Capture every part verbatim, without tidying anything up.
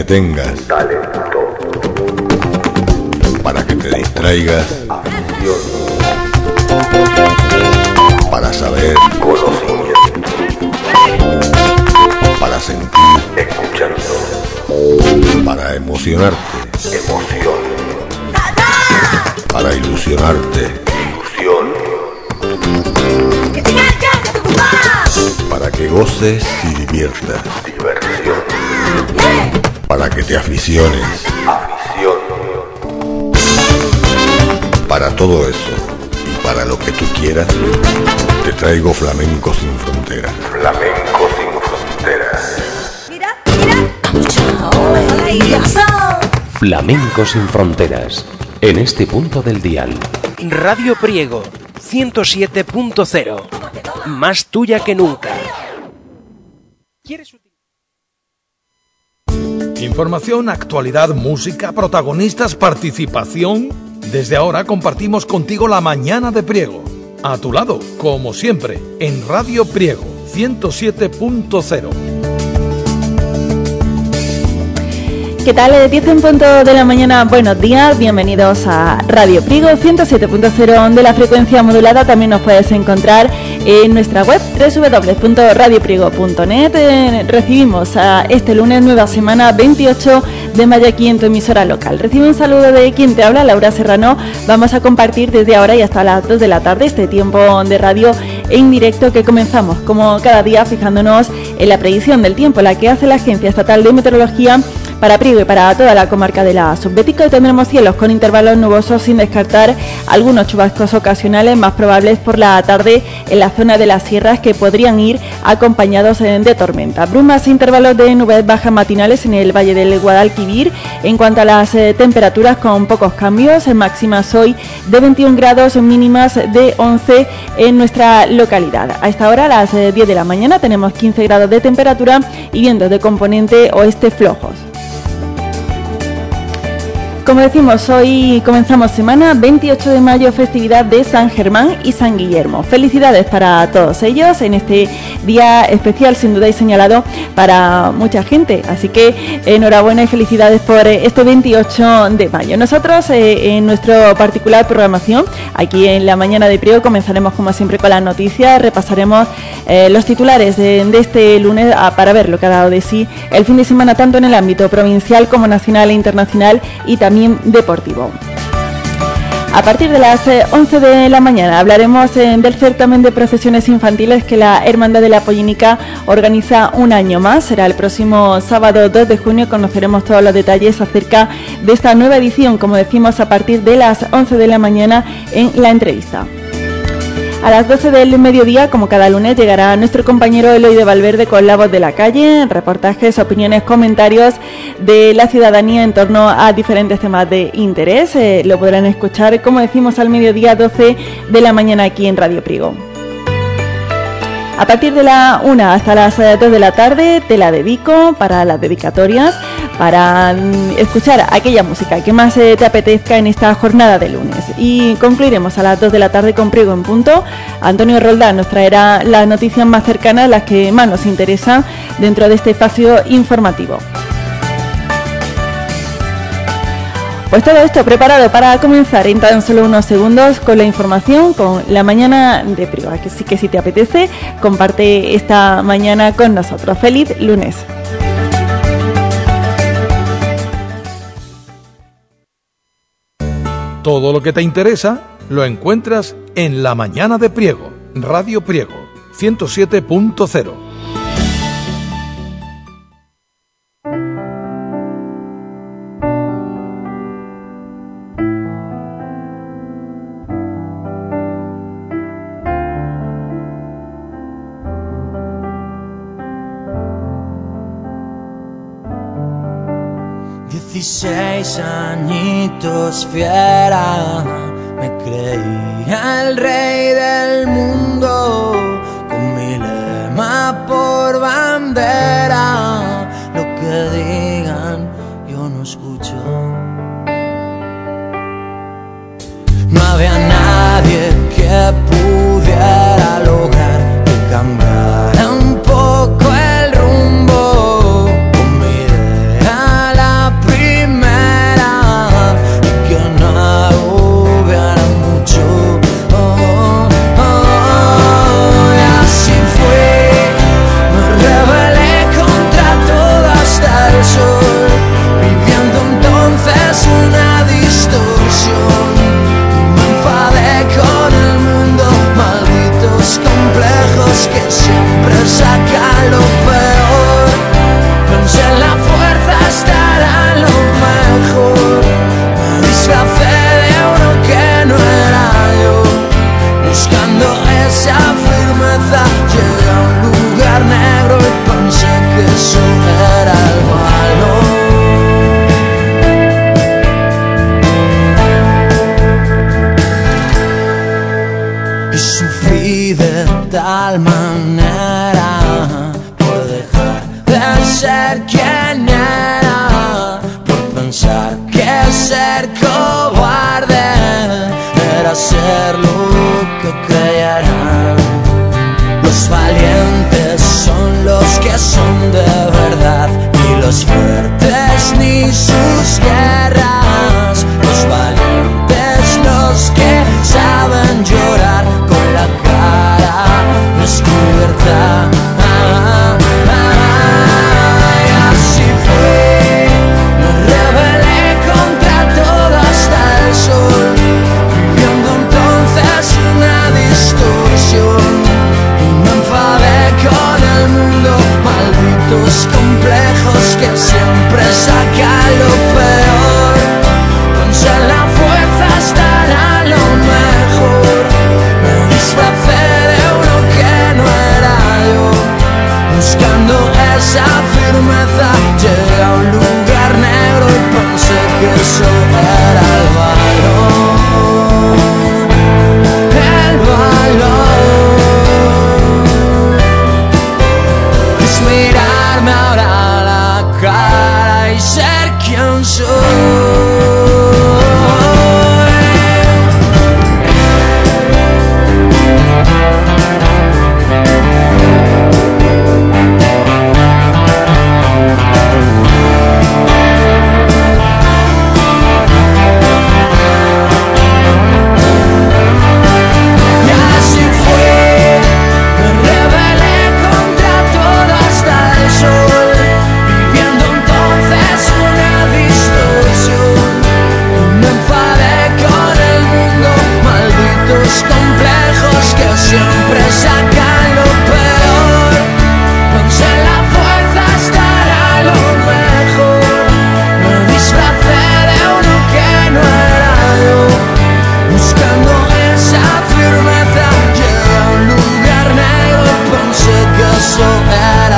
entretengas, talento, para que te distraigas, afición, para saber, conocimiento, para sentir, escuchando, para emocionarte, emoción, para ilusionarte, ilusión, para que goces y diviertas, diversión, para que te aficiones. afición, Para todo eso y para lo que tú quieras, te traigo Flamenco Sin Fronteras. flamenco sin fronteras. Flamenco Sin Fronteras, en este punto del dial. Radio Priego, ciento siete punto cero. Más tuya que nunca. ¿Quieres Información, actualidad, música, protagonistas, participación. Desde ahora compartimos contigo la mañana de Priego. A tu lado, como siempre, en Radio Priego, ciento siete punto cero. ¿Qué tal? diez en punto de la mañana, buenos días, bienvenidos a Radio Priego ciento siete punto cero de la frecuencia modulada. También nos puedes encontrar en nuestra web doble u doble u doble u punto radio priego punto net. Eh, recibimos a este lunes, nueva semana, veintiocho de mayo, aquí en tu emisora local. Recibe un saludo de quien te habla, Laura Serrano. Vamos a compartir desde ahora y hasta las dos de la tarde este tiempo de radio en directo que comenzamos, como cada día, fijándonos en la predicción del tiempo, la que hace la Agencia Estatal de Meteorología para Priego y para toda la comarca de la Subbética. Hoy tendremos cielos con intervalos nubosos, sin descartar algunos chubascos ocasionales más probables por la tarde en la zona de las sierras, que podrían ir acompañados de tormenta. Brumas e intervalos de nubes bajas matinales en el Valle del Guadalquivir. En cuanto a las eh, temperaturas, con pocos cambios, en máximas hoy de veintiún grados, mínimas de once en nuestra localidad. A esta hora, a las eh, diez de la mañana, tenemos quince grados de temperatura y vientos de componente oeste flojos. Como decimos, hoy comenzamos semana, veintiocho de mayo, festividad de San Germán y San Guillermo. Felicidades para todos ellos en este día especial, sin duda, y señalado para mucha gente. Así que enhorabuena y felicidades por este veintiocho de mayo. Nosotros, eh, en nuestra particular programación, aquí en la mañana de Priego, comenzaremos como siempre con las noticias. Repasaremos eh, los titulares de, de este lunes a, para ver lo que ha dado de sí el fin de semana, tanto en el ámbito provincial como nacional e internacional, y también deportivo. A partir de las eh, once de la mañana hablaremos eh, del certamen de procesiones infantiles que la Hermandad de la Polínica organiza un año más. Será el próximo sábado dos de junio. Conoceremos todos los detalles acerca de esta nueva edición, como decimos, a partir de las once de la mañana en la entrevista. A las doce del mediodía, como cada lunes, llegará nuestro compañero Eloy de Valverde con La Voz de la Calle, reportajes, opiniones, comentarios de la ciudadanía en torno a diferentes temas de interés. Eh, lo podrán escuchar, como decimos, al mediodía, doce de la mañana, aquí en Radio Priego. A partir de la una hasta las dos de la tarde te la dedico para las dedicatorias, para escuchar aquella música que más te apetezca en esta jornada de lunes. Y concluiremos a las dos de la tarde con Priego en punto. Antonio Roldán nos traerá las noticias más cercanas, las que más nos interesan dentro de este espacio informativo. Pues todo esto preparado para comenzar en tan solo unos segundos con la información, con la mañana de Priego. Así que si te apetece, comparte esta mañana con nosotros. ¡Feliz lunes! Todo lo que te interesa lo encuentras en la mañana de Priego. Radio Priego, ciento siete punto cero. Dieciséis añitos fiera, me creía el rey del mundo, con mi lema por bandera. Lo que digan yo no escucho. No había nadie que pudiera lograr que cambiara un poco el rumbo. Con mi idea ser quien era, por pensar que ser cobarde era ser lo que creyeran. Los valientes son los que son de verdad, ni los fuertes ni sus guerras. Los valientes los que saben llorar con la cara descubierta. Ah, ah, ah, y así fue, me rebelé contra todo hasta el sol, viviendo entonces una distorsión. Con el mundo, malditos complejos que siempre sacan lo peor. Pensé en la fuerza estará lo mejor. Me disfracé de uno que no era yo, buscando esa firmeza. Llegué a un lugar negro y pensé que eso era el valor. El valor mirarme ahora a la cara y ser quien soy. Complejos que siempre sacan lo peor. Pensé en la fuerza estará lo mejor. Me disfracé de uno que no era yo, buscando esa firmeza. Llegué a un lugar negro y pensé que eso era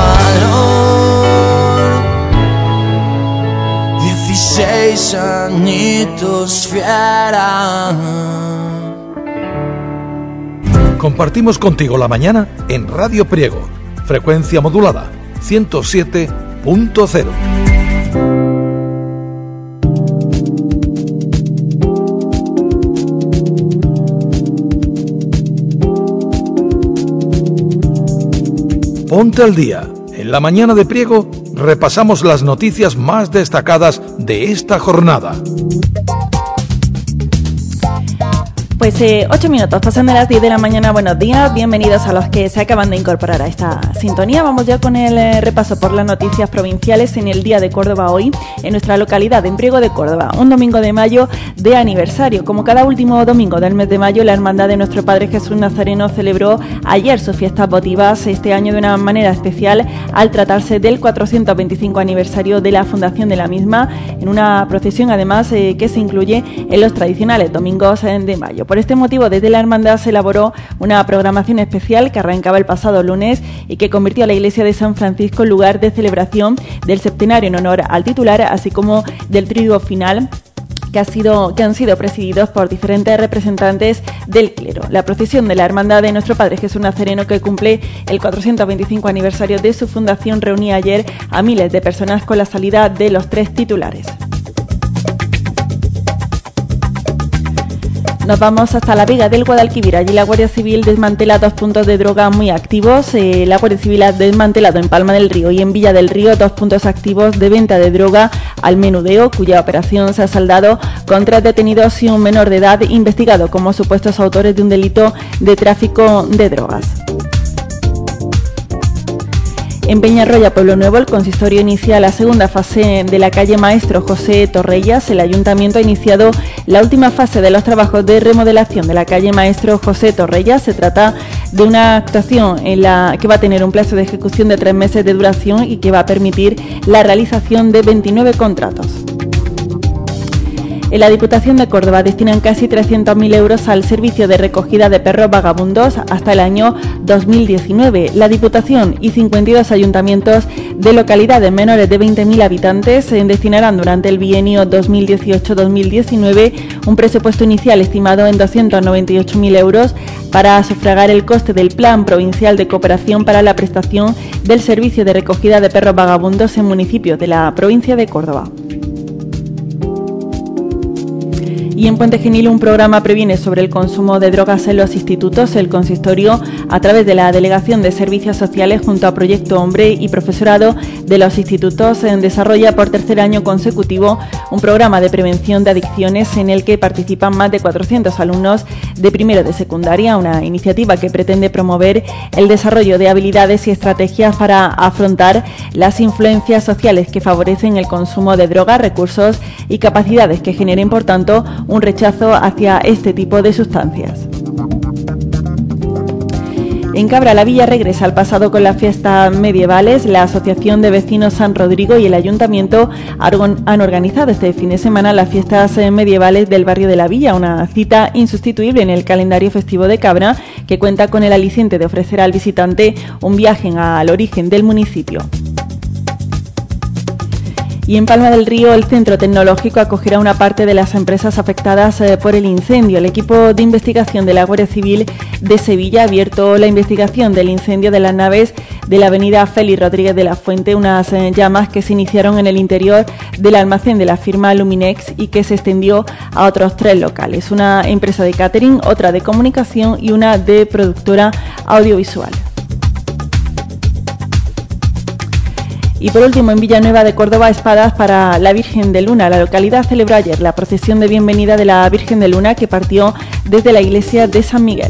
el valor. Dieciséis añitos fiera. Compartimos contigo la mañana en Radio Priego, frecuencia modulada ciento siete punto cero. Ponte al día. En la mañana de Priego repasamos las noticias más destacadas de esta jornada. Pues eh, ocho minutos, pasan de las diez de la mañana. Buenos días, bienvenidos a los que se acaban de incorporar a esta sintonía. Vamos ya con el eh, repaso por las noticias provinciales en el Día de Córdoba hoy, en nuestra localidad, en Priego de Córdoba. Un domingo de mayo de aniversario. Como cada último domingo del mes de mayo, la Hermandad de Nuestro Padre Jesús Nazareno celebró ayer sus fiestas votivas, este año de una manera especial, al tratarse del cuatrocientos veinticinco aniversario de la fundación de la misma, en una procesión además eh, que se incluye en los tradicionales domingos eh, de mayo. Por este motivo, desde la Hermandad se elaboró una programación especial que arrancaba el pasado lunes y que convirtió a la iglesia de San Francisco en lugar de celebración del septenario en honor al titular, así como del triduo final, que, ha sido, que han sido presididos por diferentes representantes del clero. La procesión de la Hermandad de Nuestro Padre Jesús Nazareno, que cumple el cuatrocientos veinticinco aniversario de su fundación, reunía ayer a miles de personas con la salida de los tres titulares. Nos vamos hasta la Vega del Guadalquivir. Allí la Guardia Civil desmantela dos puntos de droga muy activos. Eh, la Guardia Civil ha desmantelado en Palma del Río y en Villa del Río dos puntos activos de venta de droga al menudeo, cuya operación se ha saldado con tres detenidos y un menor de edad investigado como supuestos autores de un delito de tráfico de drogas. En Peñarroya, Pueblo Nuevo, el consistorio inicia la segunda fase de la calle Maestro José Torrellas. El ayuntamiento ha iniciado la última fase de los trabajos de remodelación de la calle Maestro José Torrellas. Se trata de una actuación en la que va a tener un plazo de ejecución de tres meses de duración y que va a permitir la realización de veintinueve contratos. En la Diputación de Córdoba destinan casi trescientos mil euros al servicio de recogida de perros vagabundos hasta el año dos mil diecinueve. La Diputación y cincuenta y dos ayuntamientos de localidades menores de veinte mil habitantes se destinarán durante el bienio dos mil dieciocho dos mil diecinueve un presupuesto inicial estimado en doscientos noventa y ocho mil euros para sufragar el coste del Plan Provincial de Cooperación para la prestación del servicio de recogida de perros vagabundos en municipios de la provincia de Córdoba. Y en Puente Genil, un programa previene sobre el consumo de drogas en los institutos. El consistorio, a través de la Delegación de Servicios Sociales junto a Proyecto Hombre y profesorado de los institutos, desarrolla por tercer año consecutivo un programa de prevención de adicciones en el que participan más de cuatrocientos alumnos de primero de secundaria, una iniciativa que pretende promover el desarrollo de habilidades y estrategias para afrontar las influencias sociales que favorecen el consumo de drogas, recursos y capacidades que generen, por tanto, un rechazo hacia este tipo de sustancias. En Cabra la Villa regresa al pasado con las fiestas medievales. La Asociación de Vecinos San Rodrigo y el Ayuntamiento han organizado este fin de semana las fiestas medievales del barrio de la Villa, una cita insustituible en el calendario festivo de Cabra que cuenta con el aliciente de ofrecer al visitante un viaje al origen del municipio. Y en Palma del Río, el Centro Tecnológico acogerá una parte de las empresas afectadas eh, por el incendio. El equipo de investigación de la Guardia Civil de Sevilla ha abierto la investigación del incendio de las naves de la avenida Félix Rodríguez de la Fuente, unas eh, llamas que se iniciaron en el interior del almacén de la firma Luminex y que se extendió a otros tres locales, una empresa de catering, otra de comunicación y una de productora audiovisual. Y por último, en Villanueva de Córdoba, espadas para la Virgen de Luna. La localidad celebró ayer la procesión de bienvenida de la Virgen de Luna que partió desde la iglesia de San Miguel.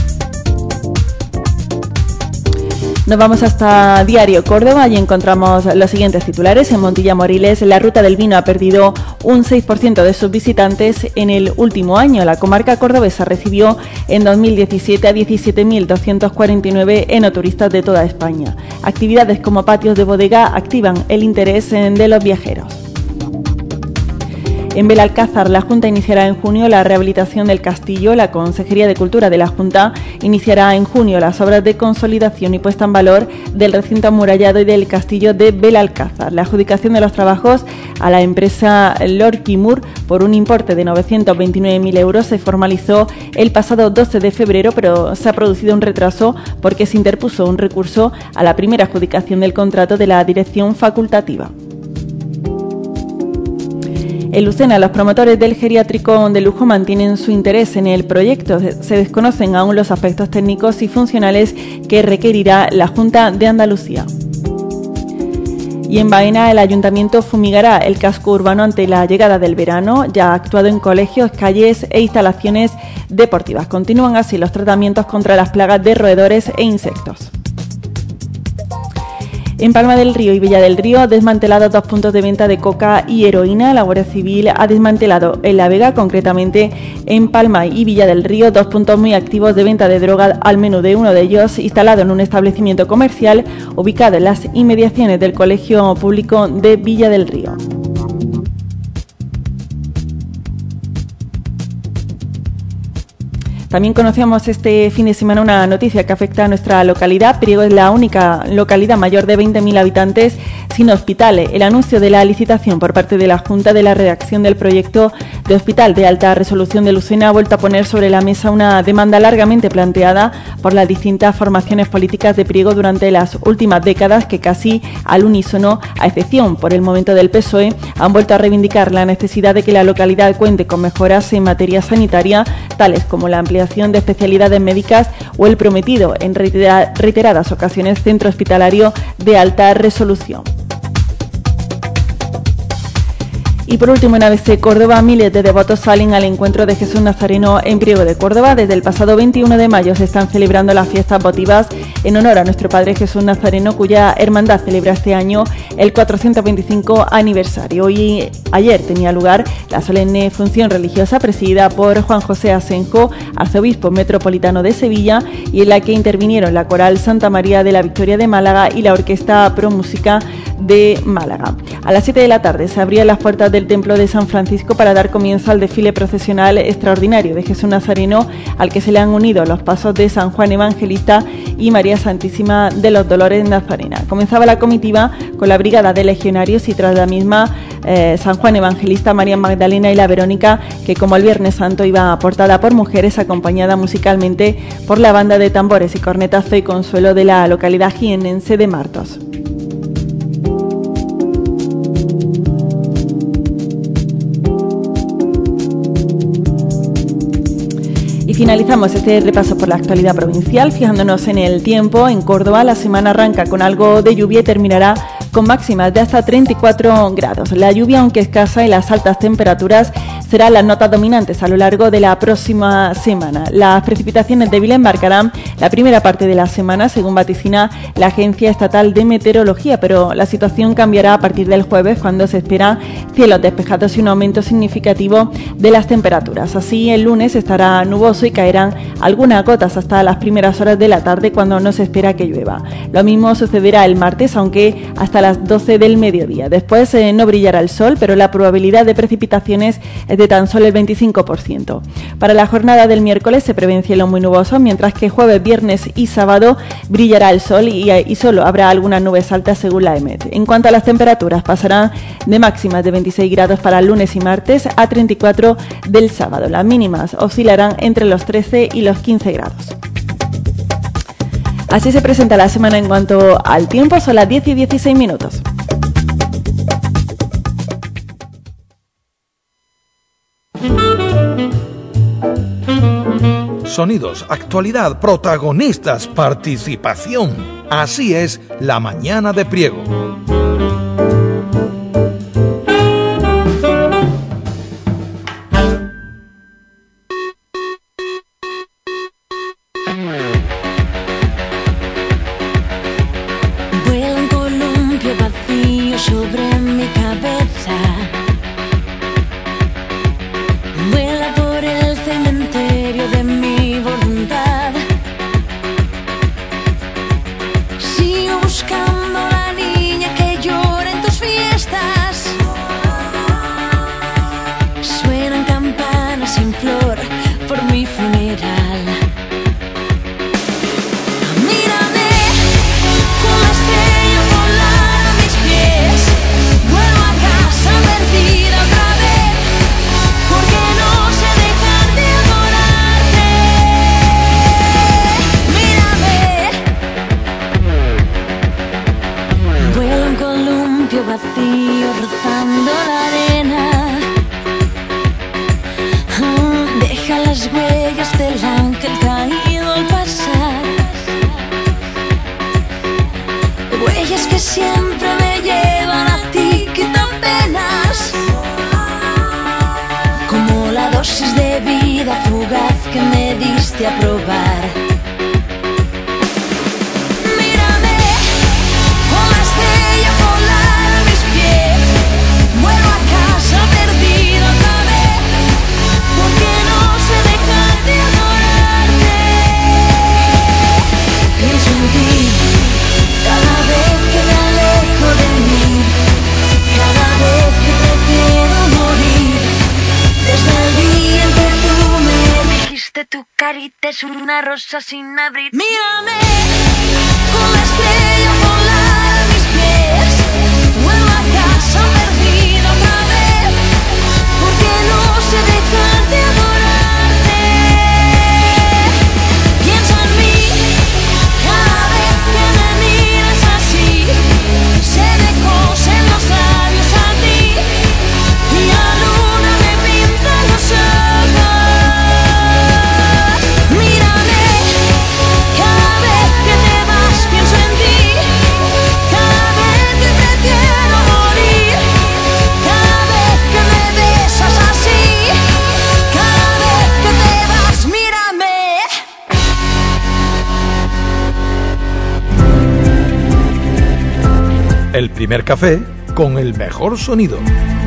Nos vamos hasta Diario Córdoba. Allí encontramos los siguientes titulares. En Montilla Moriles, la ruta del vino ha perdido un seis por ciento de sus visitantes en el último año. La comarca cordobesa recibió en dos mil diecisiete a diecisiete mil doscientos cuarenta y nueve enoturistas de toda España. Actividades como patios de bodega activan el interés de los viajeros. En Belalcázar, la Junta iniciará en junio la rehabilitación del castillo. La Consejería de Cultura de la Junta iniciará en junio las obras de consolidación y puesta en valor del recinto amurallado y del castillo de Belalcázar. La adjudicación de los trabajos a la empresa Lorquimur por un importe de novecientos veintinueve mil euros se formalizó el pasado doce de febrero, pero se ha producido un retraso porque se interpuso un recurso a la primera adjudicación del contrato de la dirección facultativa. En Lucena, los promotores del geriátrico de lujo mantienen su interés en el proyecto. Se desconocen aún los aspectos técnicos y funcionales que requerirá la Junta de Andalucía. Y en Baena, el Ayuntamiento fumigará el casco urbano ante la llegada del verano. Ya ha actuado en colegios, calles e instalaciones deportivas. Continúan así los tratamientos contra las plagas de roedores e insectos. En Palma del Río y Villa del Río, desmantelados dos puntos de venta de coca y heroína. La Guardia Civil ha desmantelado en La Vega, concretamente en Palma y Villa del Río, dos puntos muy activos de venta de droga, al menos de uno de ellos instalado en un establecimiento comercial ubicado en las inmediaciones del Colegio Público de Villa del Río. También conocíamos este fin de semana una noticia que afecta a nuestra localidad. Priego es la única localidad mayor de veinte mil habitantes sin hospital. El anuncio de la licitación por parte de la Junta de la redacción del proyecto de hospital de alta resolución de Lucena ha vuelto a poner sobre la mesa una demanda largamente planteada por las distintas formaciones políticas de Priego durante las últimas décadas, que casi al unísono, a excepción por el momento del P S O E, han vuelto a reivindicar la necesidad de que la localidad cuente con mejoras en materia sanitaria, tales como la ampliación de especialidades médicas o el prometido en reiteradas ocasiones centro hospitalario de alta resolución. Y por último, en A B C Córdoba, miles de devotos salen al encuentro de Jesús Nazareno en Priego de Córdoba. Desde el pasado veintiuno de mayo se están celebrando las fiestas votivas en honor a nuestro Padre Jesús Nazareno, cuya hermandad celebra este año el cuatrocientos veinticinco aniversario. Y ayer tenía lugar la solemne función religiosa presidida por Juan José Asenjo, arzobispo metropolitano de Sevilla, y en la que intervinieron la Coral Santa María de la Victoria de Málaga y la Orquesta Pro Música de Málaga. A las siete de la tarde se abrían las puertas del Templo de San Francisco para dar comienzo al desfile procesional extraordinario de Jesús Nazareno, al que se le han unido los pasos de San Juan Evangelista y María Santísima de los Dolores Nazarena. Comenzaba la comitiva con la brigada de legionarios y tras la misma eh, San Juan Evangelista, María Magdalena y la Verónica, que como el Viernes Santo iba portada por mujeres, acompañada musicalmente por la banda de tambores y cornetas Fe y Consuelo de la localidad jienense de Martos. Y finalizamos este repaso por la actualidad provincial fijándonos en el tiempo. En Córdoba la semana arranca con algo de lluvia y terminará con máximas de hasta treinta y cuatro grados. La lluvia, aunque escasa, y las altas temperaturas serán las notas dominantes a lo largo de la próxima semana. Las precipitaciones débiles marcarán la primera parte de la semana, según vaticina la Agencia Estatal de Meteorología, pero la situación cambiará a partir del jueves, cuando se esperan cielos despejados y un aumento significativo de las temperaturas. Así, el lunes estará nuboso y caerán algunas gotas hasta las primeras horas de la tarde, cuando no se espera que llueva. Lo mismo sucederá el martes, aunque hasta las doce del mediodía. Después eh, no brillará el sol, pero la probabilidad de precipitaciones es de tan solo el veinticinco por ciento. Para la jornada del miércoles se prevén cielos muy nubosos, mientras que jueves, viernes y sábado brillará el sol y, y solo habrá algunas nubes altas, según la E M E T. En cuanto a las temperaturas, pasarán de máximas de veintiséis grados para el lunes y martes a treinta y cuatro del sábado. Las mínimas oscilarán entre los trece y los quince grados. Así se presenta la semana en cuanto al tiempo. Son las diez y dieciséis minutos. Sonidos, actualidad, protagonistas, participación. Así es la mañana de Priego. Es una rosa sin abrir. Mírame con la estrella polar a mis pies. Vuelvo a casa perdida otra vez, porque no sé dejar de adorarte. Piensa en mí cada vez que me miras así. Se me cosen los labios a ti y la luna me pinta los ojos. El primer café con el mejor sonido.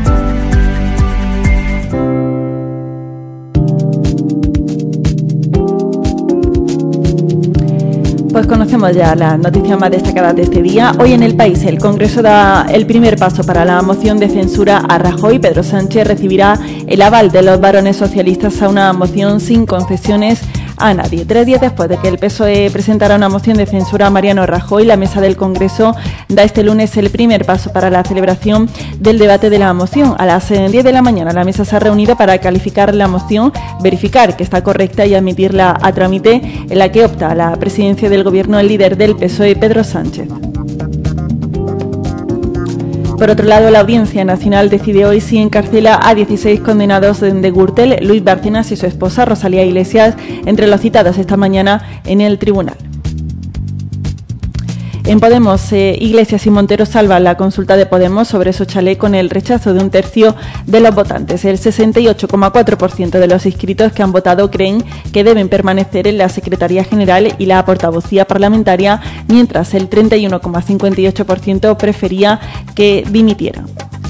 Pues conocemos ya las noticias más destacadas de este día. Hoy en El País el Congreso da el primer paso para la moción de censura a Rajoy. Pedro Sánchez recibirá el aval de los varones socialistas a una moción sin concesiones a nadie. Tres días después de que el P S O E presentara una moción de censura a Mariano Rajoy, la mesa del Congreso da este lunes el primer paso para la celebración del debate de la moción. A las diez de la mañana la mesa se ha reunido para calificar la moción, verificar que está correcta y admitirla a trámite, en la que opta a la presidencia del Gobierno el líder del P S O E, Pedro Sánchez. Por otro lado, la Audiencia Nacional decide hoy si encarcela a dieciséis condenados de Gürtel, Luis Bárcenas y su esposa Rosalía Iglesias, entre los citados esta mañana en el tribunal. En Podemos, eh, Iglesias y Montero salvan la consulta de Podemos sobre su chalet con el rechazo de un tercio de los votantes. El sesenta y ocho coma cuatro por ciento de los inscritos que han votado creen que deben permanecer en la Secretaría General y la portavocía parlamentaria, mientras el treinta y uno coma cincuenta y ocho por ciento prefería que dimitieran.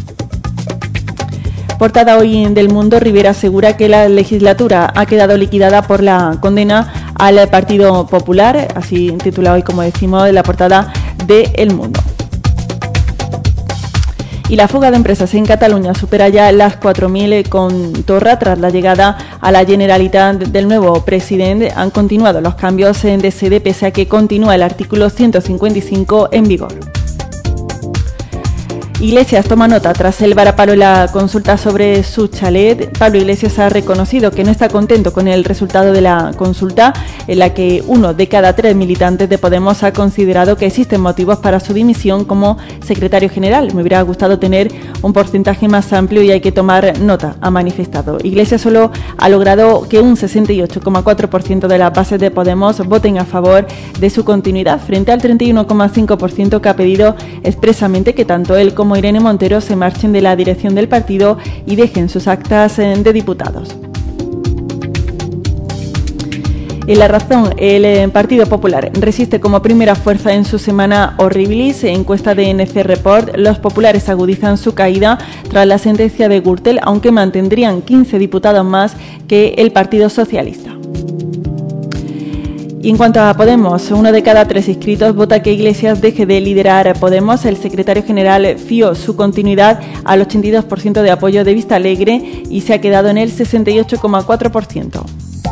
Portada hoy del Mundo, Rivera asegura que la legislatura ha quedado liquidada por la condena al Partido Popular, así titula hoy, como decimos, en la portada de El Mundo. Y la fuga de empresas en Cataluña supera ya las cuatro mil con Torra. Tras la llegada a la Generalitat del nuevo presidente, han continuado los cambios de sede pese a que continúa el artículo ciento cincuenta y cinco en vigor. Iglesias toma nota tras el varapalo en la consulta sobre su chalet. Pablo Iglesias ha reconocido que no está contento con el resultado de la consulta, en la que uno de cada tres militantes de Podemos ha considerado que existen motivos para su dimisión como secretario general. Me hubiera gustado tener un porcentaje más amplio y hay que tomar nota, ha manifestado. Iglesias solo ha logrado que un sesenta y ocho coma cuatro por ciento de las bases de Podemos voten a favor de su continuidad, frente al treinta y uno coma cinco por ciento que ha pedido expresamente que tanto él como Irene Montero se marchen de la dirección del partido y dejen sus actas de diputados. En La Razón, el Partido Popular resiste como primera fuerza en su semana horribilis. Encuesta de N C Report, los populares agudizan su caída tras la sentencia de Gürtel, aunque mantendrían quince diputados más que el Partido Socialista. Y en cuanto a Podemos, uno de cada tres inscritos vota que Iglesias deje de liderar Podemos. El secretario general fió su continuidad al ochenta y dos por ciento de apoyo de Vistalegre y se ha quedado en el sesenta y ocho coma cuatro por ciento.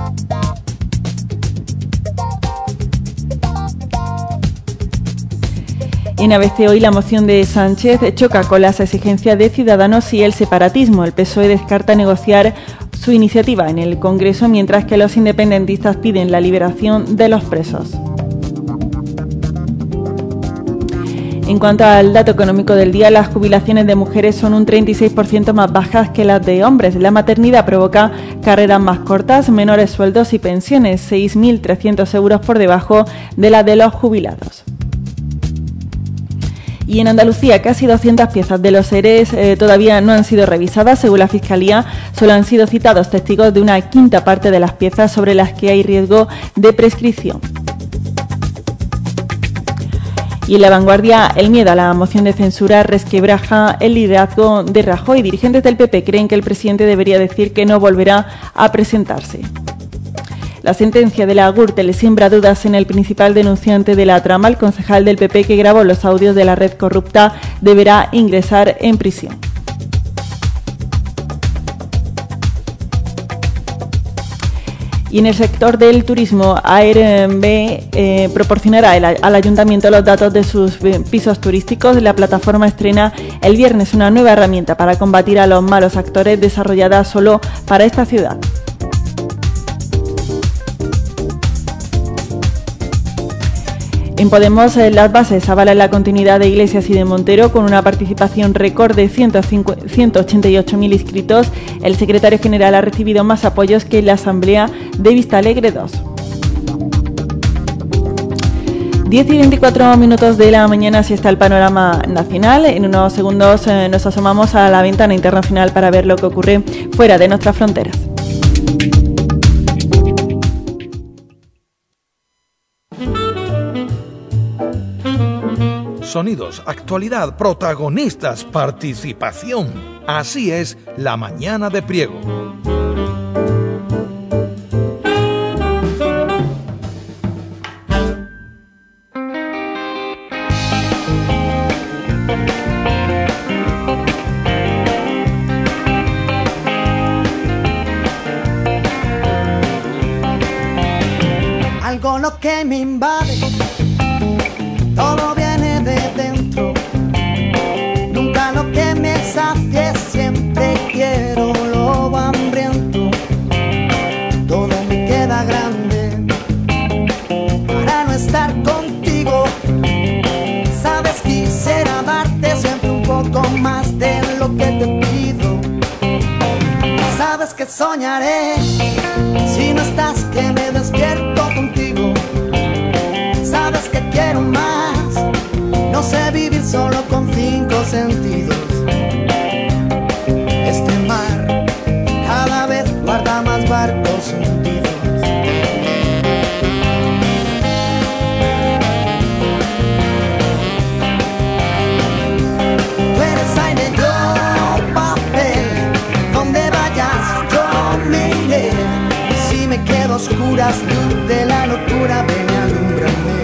En A B C hoy, la moción de Sánchez choca con las exigencias de Ciudadanos y el separatismo. El P S O E descarta negociar su iniciativa en el Congreso, mientras que los independentistas piden la liberación de los presos. En cuanto al dato económico del día, las jubilaciones de mujeres son un treinta y seis por ciento más bajas que las de hombres. La maternidad provoca carreras más cortas, menores sueldos y pensiones, seis mil trescientos euros por debajo de las de los jubilados. Y en Andalucía, casi doscientas piezas de los E R E eh, todavía no han sido revisadas. Según la Fiscalía, solo han sido citados testigos de una quinta parte de las piezas sobre las que hay riesgo de prescripción. Y en La Vanguardia, el miedo a la moción de censura resquebraja el liderazgo de Rajoy. Dirigentes del P P creen que el presidente debería decir que no volverá a presentarse. La sentencia de la Gürtel siembra dudas en el principal denunciante de la trama. El concejal del P P que grabó los audios de la red corrupta deberá ingresar en prisión. Y en el sector del turismo, Airbnb eh, proporcionará el, al ayuntamiento los datos de sus pisos turísticos. La plataforma estrena el viernes una nueva herramienta para combatir a los malos actores, desarrollada solo para esta ciudad. En Podemos, las bases avalan la continuidad de Iglesias y de Montero con una participación récord de ciento ochenta y ocho mil inscritos. El secretario general ha recibido más apoyos que en la asamblea de Vistalegre dos. diez y veinticuatro minutos de la mañana, así está el panorama nacional. En unos segundos eh, nos asomamos a la ventana internacional para ver lo que ocurre fuera de nuestras fronteras. Sonidos, actualidad, protagonistas, participación. Así es la mañana de Priego. lo que me invade, todo viene de dentro. Nunca lo que me sacie, siempre quiero lo hambriento. Todo me queda grande para no estar contigo. Sabes, quisiera darte siempre un poco más de lo que te pido. Sabes que soñaré si no estás, que me despierto contigo. Sabes que quiero más, no sé vivir solo con cinco sentidos. Este mar cada vez guarda más barcos hundidos. Tú eres aire, yo papel, donde vayas yo me iré. Si me quedo a oscuras, luz de la locura, ven y alúmbrame.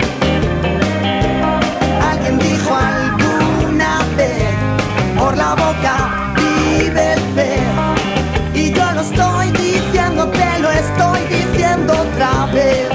Alguien dijo alguna vez, por la boca vive el pez. Y yo lo estoy diciendo, te lo estoy diciendo otra vez.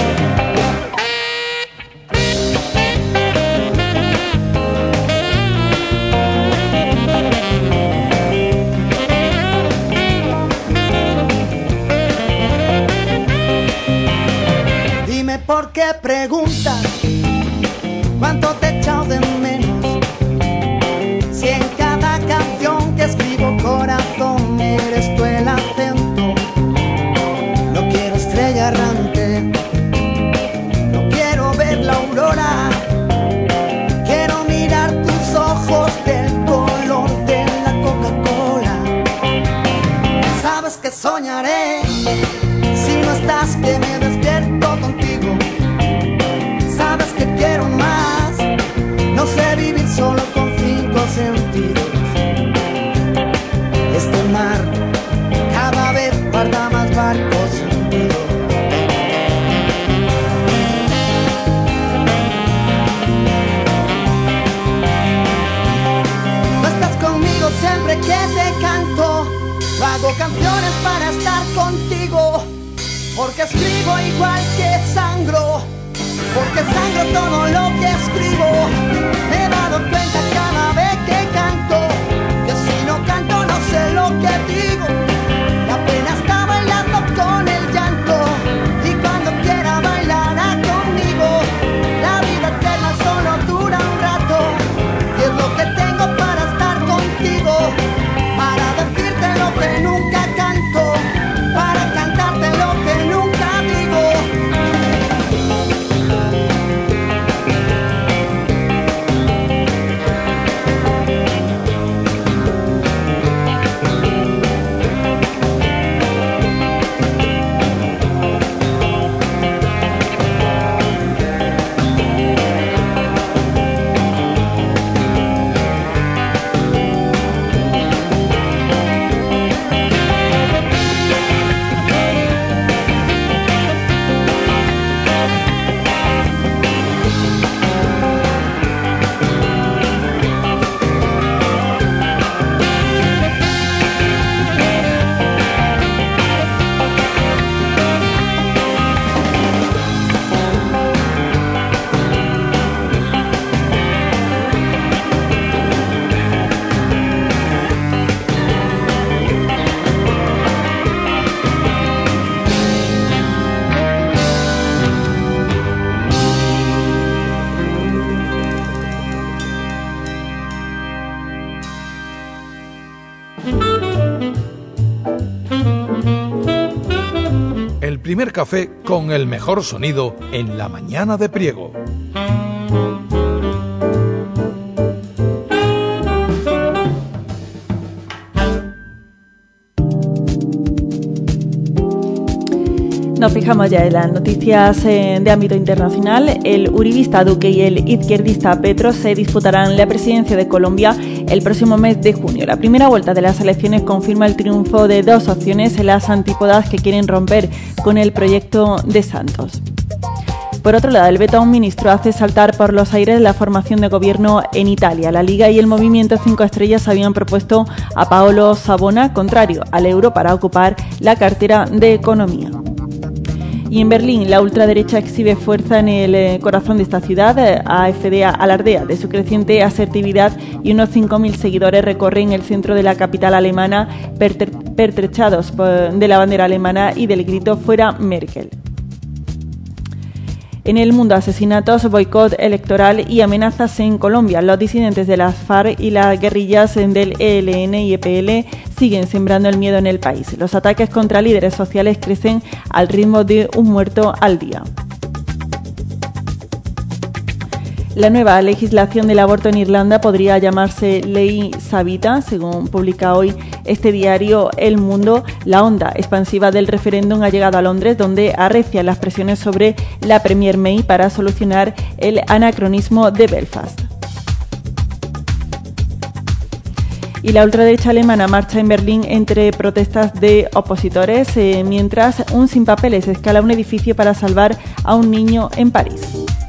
Dime por qué preguntas cuánto te he echado de menos. Si en cada canción que escribo, corazón, eres tú el acento. No quiero estrella errante, no quiero ver la aurora. Quiero mirar tus ojos del color de la Coca-Cola. Sabes que soñaré si no estás, que me despierto contigo. Sabes que quiero más, no sé vivir solo con cinco sentidos. Este mar cada vez guarda más barcos hundidos. No estás conmigo siempre que te canto. Yo hago canciones para estar contigo, porque escribo igual que sangro. Porque sangro todo lo que escribo. Me he dado cuenta cada vez que canto, que si no canto no sé lo que digo. La pena está bailando con el llanto, y cuando quiera bailará conmigo. La vida eterna solo dura un rato, y es lo que tengo para estar contigo. Para decirte lo que nunca canto, para cantarte lo que nunca digo. Primer café con el mejor sonido en la mañana de Priego. Nos fijamos ya en las noticias eh, de ámbito internacional. El uribista Duque y el izquierdista Petro se disputarán la presidencia de Colombia el próximo mes de junio. La primera vuelta de las elecciones confirma el triunfo de dos opciones en las antípodas que quieren romper con el proyecto de Santos. Por otro lado, el veto a un ministro hace saltar por los aires la formación de gobierno en Italia. La Liga y el Movimiento Cinco Estrellas habían propuesto a Paolo Savona, contrario al euro, para ocupar la cartera de Economía. Y en Berlín, la ultraderecha exhibe fuerza en el eh, corazón de esta ciudad. A F D alardea de su creciente asertividad y unos cinco mil seguidores recorren el centro de la capital alemana pertrechados de la bandera alemana y del grito «Fuera Merkel». En el mundo, asesinatos, boicot electoral y amenazas en Colombia. Los disidentes de las FARC y las guerrillas del E L N y E P L siguen sembrando el miedo en el país. Los ataques contra líderes sociales crecen al ritmo de un muerto al día. La nueva legislación del aborto en Irlanda podría llamarse Ley Savita, según publica hoy este diario El Mundo. La onda expansiva del referéndum ha llegado a Londres, donde arrecian las presiones sobre la Premier May para solucionar el anacronismo de Belfast. Y la ultraderecha alemana marcha en Berlín entre protestas de opositores, eh, mientras un sin papeles escala un edificio para salvar a un niño en París.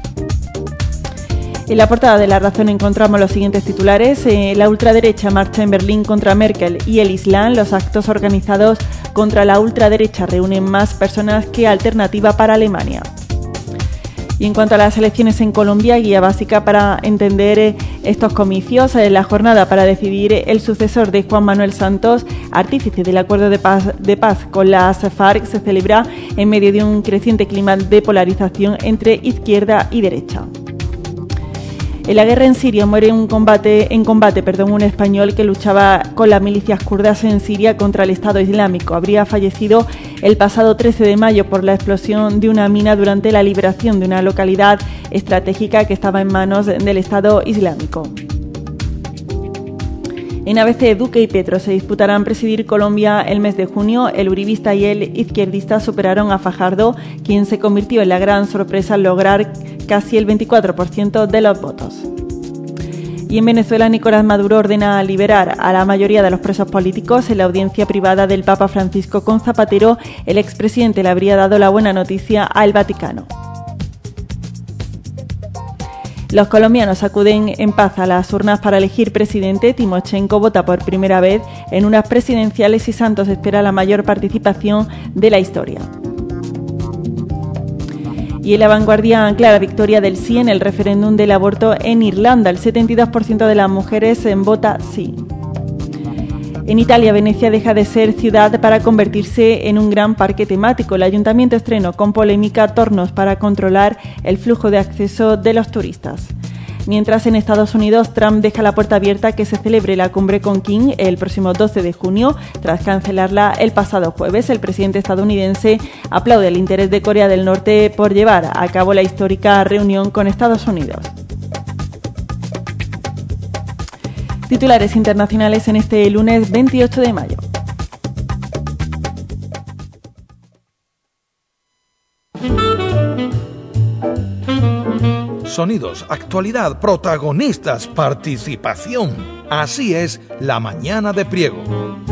En la portada de La Razón encontramos los siguientes titulares. Eh, la ultraderecha marcha en Berlín contra Merkel y el Islam. Los actos organizados contra la ultraderecha reúnen más personas que Alternativa para Alemania. Y en cuanto a las elecciones en Colombia, guía básica para entender eh, estos comicios, eh, la jornada para decidir el sucesor de Juan Manuel Santos, artífice del acuerdo de paz, de paz con las FARC, se celebra en medio de un creciente clima de polarización entre izquierda y derecha. En la guerra en Siria muere un combate, en combate perdón, un español que luchaba con las milicias kurdas en Siria contra el Estado Islámico. Habría fallecido el pasado trece de mayo por la explosión de una mina durante la liberación de una localidad estratégica que estaba en manos del Estado Islámico. En A B C, Duque y Petro se disputarán presidir Colombia el mes de junio. El uribista y el izquierdista superaron a Fajardo, quien se convirtió en la gran sorpresa al lograr casi el veinticuatro por ciento de los votos. Y en Venezuela, Nicolás Maduro ordena liberar a la mayoría de los presos políticos. En la audiencia privada del Papa Francisco con Zapatero, el expresidente le habría dado la buena noticia al Vaticano. Los colombianos acuden en paz a las urnas para elegir presidente. Timochenko vota por primera vez en unas presidenciales y Santos espera la mayor participación de la historia. Y en La Vanguardia, clara victoria del sí en el referéndum del aborto en Irlanda. El setenta y dos por ciento de las mujeres vota sí. En Italia, Venecia deja de ser ciudad para convertirse en un gran parque temático. El ayuntamiento estrenó con polémica tornos para controlar el flujo de acceso de los turistas. Mientras en Estados Unidos, Trump deja la puerta abierta a que se celebre la cumbre con Kim el próximo doce de junio, tras cancelarla el pasado jueves. El presidente estadounidense aplaude el interés de Corea del Norte por llevar a cabo la histórica reunión con Estados Unidos. Titulares internacionales en este lunes veintiocho de mayo. Sonidos, actualidad, protagonistas, participación. Así es La Mañana de Priego.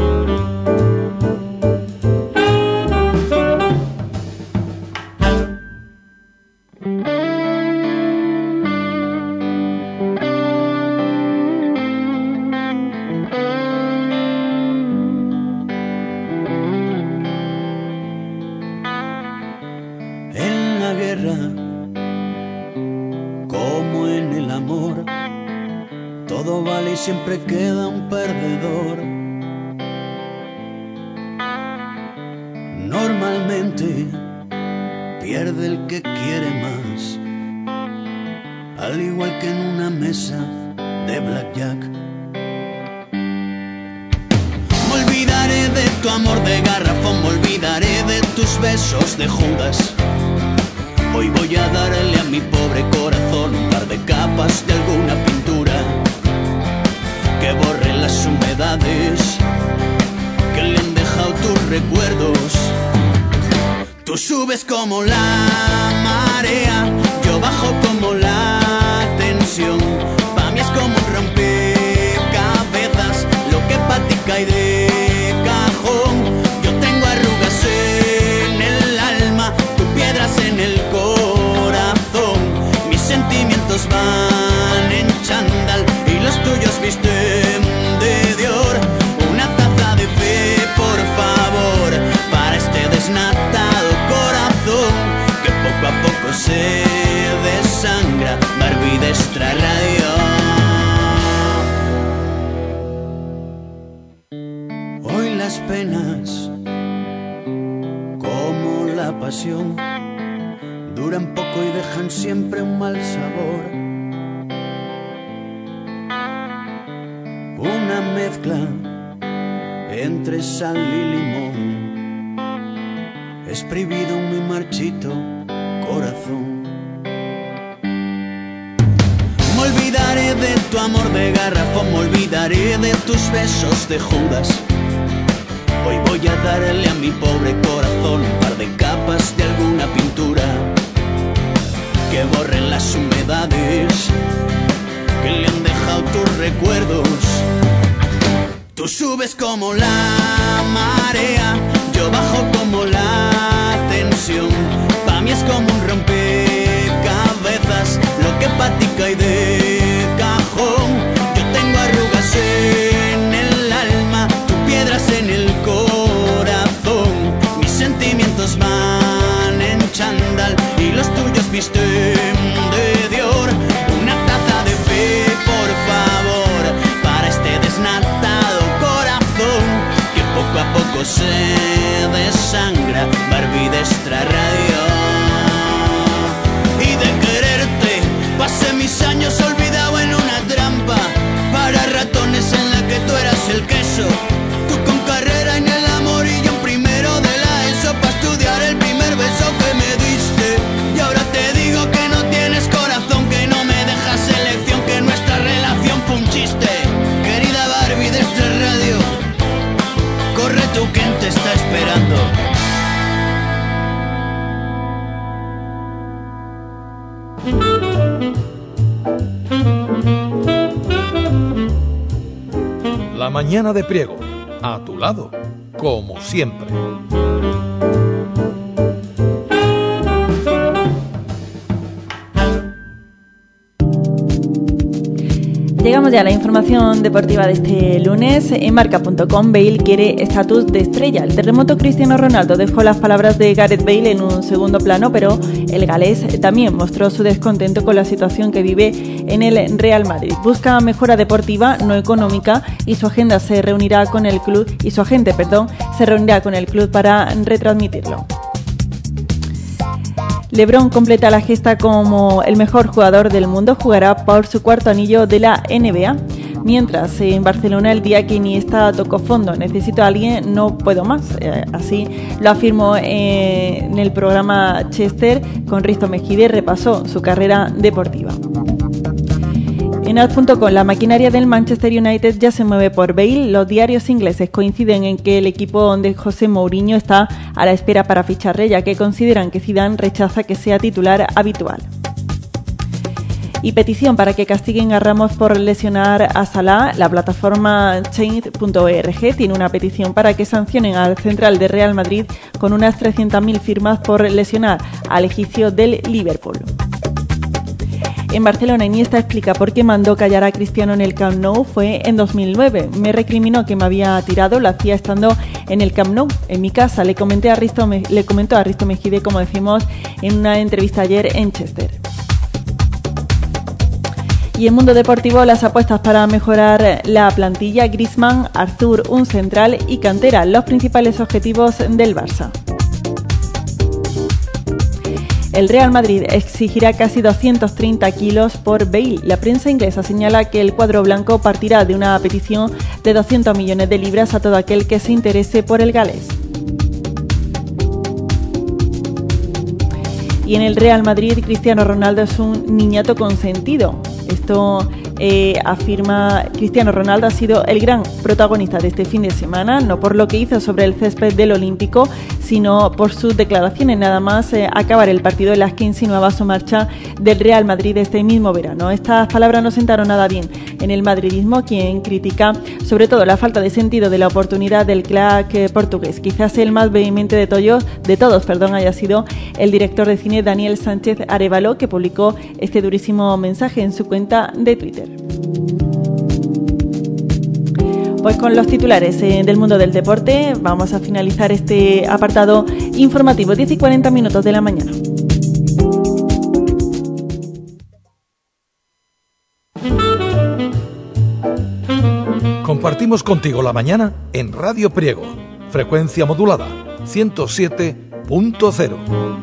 Siempre queda un perdedor. Normalmente pierde el que quiere más, al igual que en una mesa de blackjack. Me olvidaré de tu amor de garrafón, me olvidaré de tus besos de Judas. Hoy voy a darle a mi pobre corazón un par de capas de alguna pintura que borre las humedades que le han dejado tus recuerdos. Tú subes como la marea, yo bajo como la tensión. Pa' mí es como un rompecabezas, lo que pa' ti cae de cajón. Yo tengo arrugas en el alma, tú piedras en el corazón. Mis sentimientos van en chándal y los tuyos visten de Dior. Una taza de fe, por favor, para este desnatado corazón. se desangra. Barbie de Extra Radio. Hoy las penas, como la pasión, duran poco y dejan siempre un mal sabor. Una mezcla entre sal y limón, exprimido en mi marchito corazón. Me olvidaré de tu amor de garrafón, me olvidaré de tus besos de Judas. Hoy voy a darle a mi pobre corazón un par de capas de alguna pintura que borren las humedades que le han dejado tus recuerdos. Tú subes como la marea, yo bajo como la tensión. Pa' mí es como un rompecabezas, lo que pa' ti cae de cajón. Yo tengo arrugas en el alma, tú piedras en el corazón. Mis sentimientos van en chándal y los tuyos visten de Dior. Una taza de fe, por favor, para este desnatado corazón que poco a poco se desangra. Barbie de Extra Radio. Y de quererte pasé mis años olvidado en una trampa para ratones en la que tú eras el queso. Tú con carrera en el amor y yo en primero de la ESO para estudiar el primer beso que me diste. Y ahora te digo que no tienes corazón, que no me dejas elección, que nuestra relación fue un chiste. Querida Barbie de Extra Radio, corre tú, quien te está esperando. La mañana de Priego, a tu lado, como siempre. Llegamos ya a la información deportiva de este lunes. En marca punto com, Bale quiere estatus de estrella. El terremoto Cristiano Ronaldo dejó las palabras de Gareth Bale en un segundo plano, pero el galés también mostró su descontento con la situación que vive en el Real Madrid. Busca mejora deportiva, no económica, y su agenda se reunirá con el club y su agente, perdón, se reunirá con el club para retransmitirlo. LeBron completa la gesta como el mejor jugador del mundo, jugará por su cuarto anillo de la N B A. Mientras, en Barcelona, el día que Iniesta tocó fondo, necesito a alguien, no puedo más. Eh, así lo afirmó eh, en el programa Chester con Risto Mejide, repasó su carrera deportiva. En ad punto com, la maquinaria del Manchester United ya se mueve por Bale. Los diarios ingleses coinciden en que el equipo de José Mourinho está a la espera para ficharle, ya que consideran que Zidane rechaza que sea titular habitual. Y petición para que castiguen a Ramos por lesionar a Salah. La plataforma change punto org tiene una petición para que sancionen al central de Real Madrid con unas trescientas mil firmas por lesionar al egipcio del Liverpool. En Barcelona, Iniesta explica por qué mandó callar a Cristiano en el Camp Nou. Fue en dos mil nueve. Me recriminó que me había tirado, lo hacía estando en el Camp Nou, en mi casa. Le comenté a Risto, le comentó a Risto Mejide, como decimos en una entrevista ayer en Chester. Y en mundo deportivo, las apuestas para mejorar la plantilla: Griezmann, Arthur, un central y cantera, los principales objetivos del Barça. El Real Madrid exigirá casi doscientos treinta kilos por Bale. La prensa inglesa señala que el cuadro blanco partirá de una petición de doscientos millones de libras a todo aquel que se interese por el galés. Y en el Real Madrid, Cristiano Ronaldo es un niñato consentido. Esto eh, afirma Cristiano Ronaldo, ha sido el gran protagonista de este fin de semana, no por lo que hizo sobre el césped del Olímpico, sino por sus declaraciones nada más eh, acabar el partido en las que insinuaba su marcha del Real Madrid este mismo verano. Estas palabras no sentaron nada bien en el madridismo, quien critica sobre todo la falta de sentido de la oportunidad del crack portugués. Quizás el más vehemente de todos, de todos perdón, haya sido el director de cine Daniel Sánchez Arévalo, que publicó este durísimo mensaje en su cuenta de Twitter. Pues con los titulares eh, del mundo del deporte vamos a finalizar este apartado informativo. diez y cuarenta minutos de la mañana. Compartimos contigo la mañana en Radio Priego, frecuencia modulada ciento siete punto cero.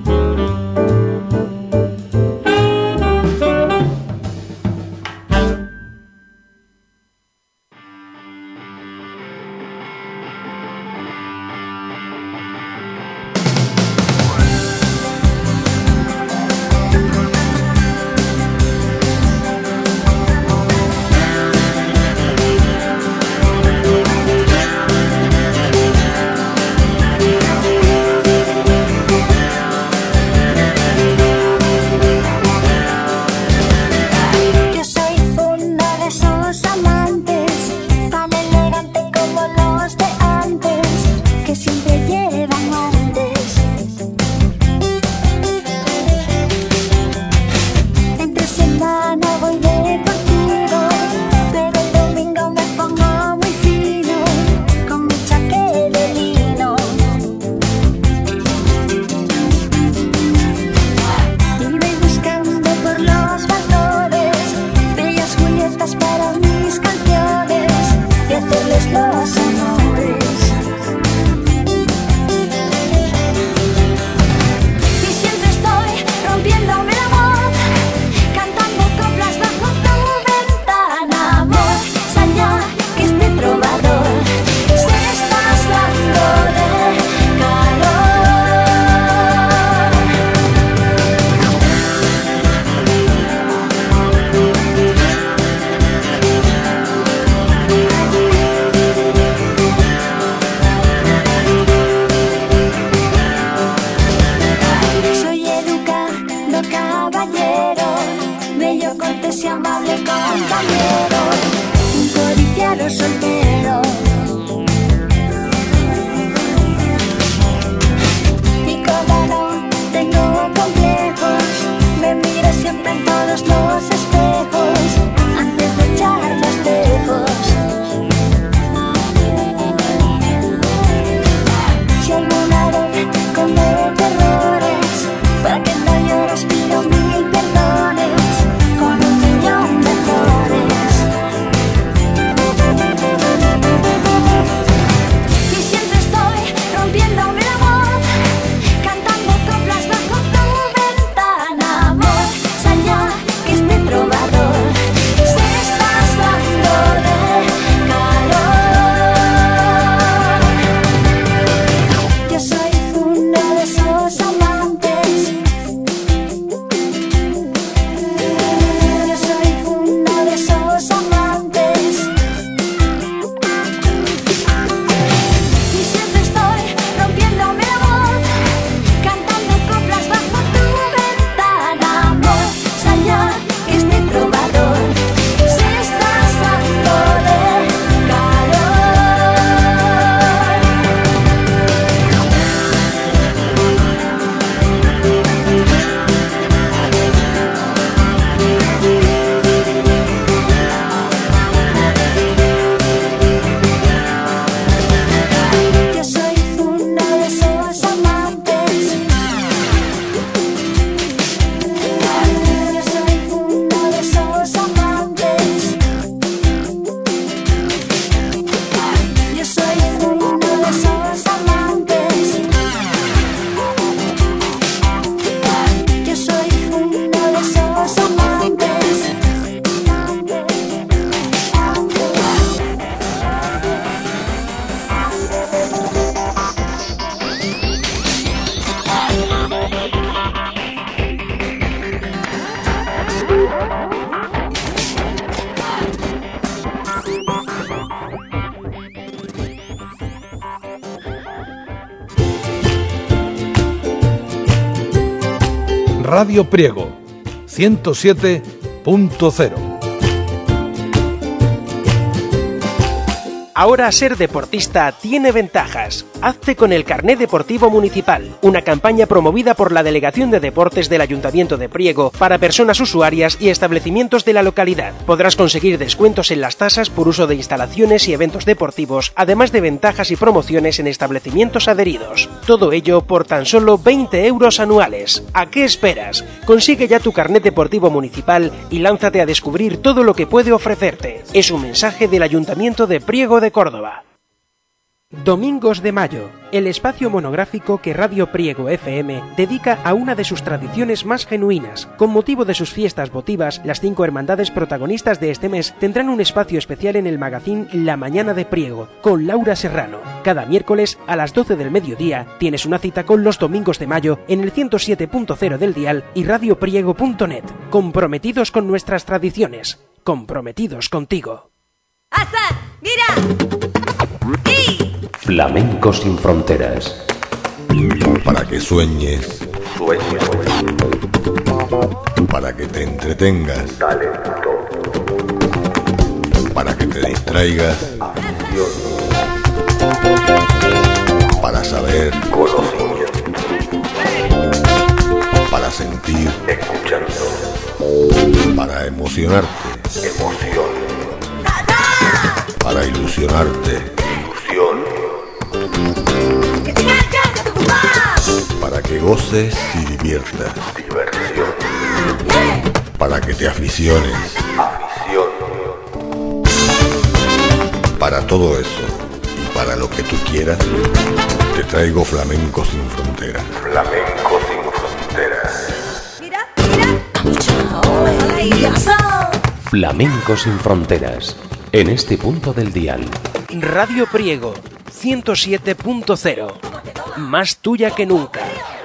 Radio Priego ciento siete punto cero. Ahora ser deportista tiene ventajas. Hazte con el Carné Deportivo Municipal, una campaña promovida por la Delegación de Deportes del Ayuntamiento de Priego para personas usuarias y establecimientos de la localidad. Podrás conseguir descuentos en las tasas por uso de instalaciones y eventos deportivos, además de ventajas y promociones en establecimientos adheridos. Todo ello por tan solo veinte euros anuales. ¿A qué esperas? Consigue ya tu Carnet Deportivo Municipal y lánzate a descubrir todo lo que puede ofrecerte. Es un mensaje del Ayuntamiento de Priego de Córdoba. Domingos de Mayo, el espacio monográfico que Radio Priego F M dedica a una de sus tradiciones más genuinas. Con motivo de sus fiestas votivas, las cinco hermandades protagonistas de este mes tendrán un espacio especial en el magazín La Mañana de Priego, con Laura Serrano. Cada miércoles a las doce del mediodía tienes una cita con los Domingos de Mayo en el ciento siete punto cero del dial y radio priego punto net. Comprometidos con nuestras tradiciones, comprometidos contigo. ¡Hasta! ¡Mira! ¡Y! Flamenco sin fronteras. Para que sueñes, Sueño. para que te entretengas, Talento. para que te distraigas, Afición. para saber, Conocimiento. para sentir, Escuchando. para emocionarte, Emoción. para ilusionarte, Ilusión. para que goces y diviertas, Diversión. para que te aficiones. Afición. Para todo eso y para lo que tú quieras, te traigo Flamenco sin fronteras. Flamenco sin fronteras. Mira, mira. ¡Ay, Dios! Flamenco sin fronteras. En este punto del dial. Radio Priego, ciento siete punto cero. Más tuya que nunca.